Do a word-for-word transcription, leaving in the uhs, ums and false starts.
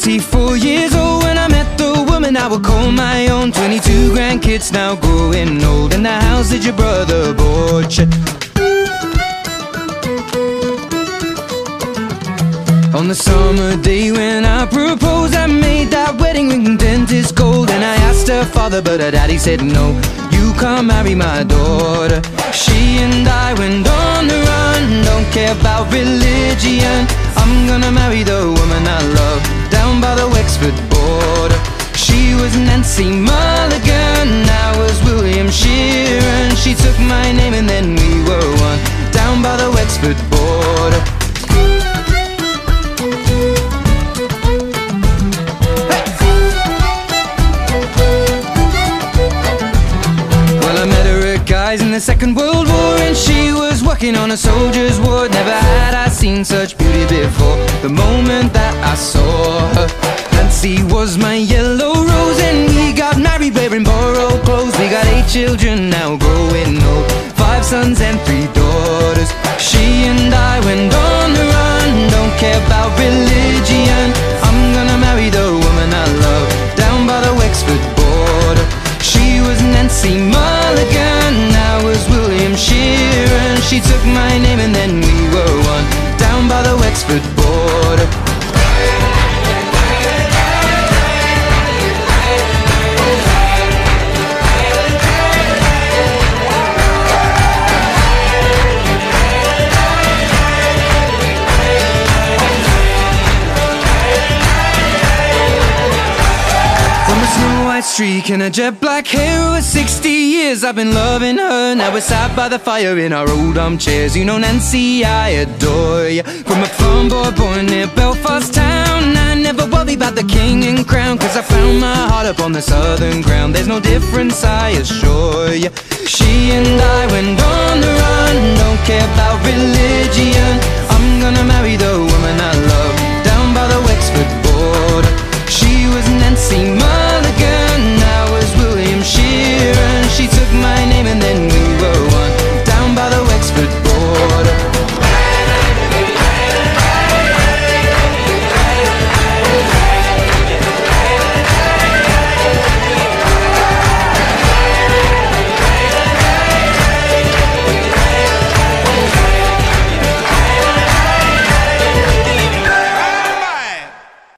twenty-four years old when I met the woman I would call my own. Twenty-two grandkids now growing old, and the house that your brother bought you. On the summer day when I proposed, I made that wedding ring dentist gold. And I asked her father, but her daddy said no, you can't marry my daughter. She and I went on the run, don't care about religion. I'm gonna marry the woman I love down by the Wexford border. She was Nancy Mulligan, I was William Sheeran. She took my name and then we were one down by the Wexford border. In the Second World War, and she was working on a soldier's ward. Never had I seen such beauty before. The moment that I saw her, Nancy was my yellow rose, and we got married wearing borrowed clothes. We got eight children now growing old, five sons and three daughters. She and I went on the run, don't care about religion. I'm gonna marry the woman I love down by the Wexford border. She was Nancy Mulligan, I was William Sheeran. She took my name and then we were one down by the Wexford border. Streak and a jet black hair. Over sixty years I've been loving her. Now we're sat by the fire in our old armchairs. You know Nancy, I adore you. From a farm boy born near Belfast town, I never worry about the king and crown, cause I found my heart up on the southern ground. There's no difference, I assure you. She and I went on the run, don't care about religion. I'm gonna marry the woman I love